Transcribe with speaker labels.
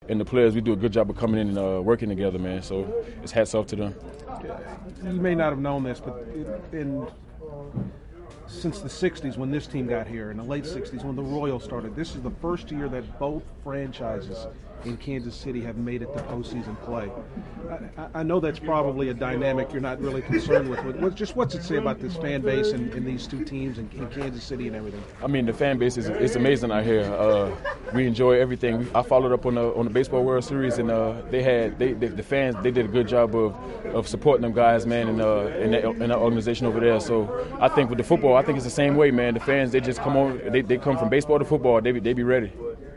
Speaker 1: and the players, we do a good job of coming in and working together, man. So it's hats off to them.
Speaker 2: You may not have known this, but since the 60s when this team got here, in the late 60s when the Royals started, this is the first year that both franchises in Kansas City have made it to postseason play. I know that's probably a dynamic you're not really concerned with. What's it say about this fan base and these two teams in Kansas City and everything?
Speaker 1: I mean, the fan base it's amazing out here. We enjoy everything. I followed up on the Baseball World Series, and the fans did a good job of supporting them guys, man, in that organization over there. So I think with the football, I think it's the same way, man. The fans, they just come on, they come from baseball to football. They be ready.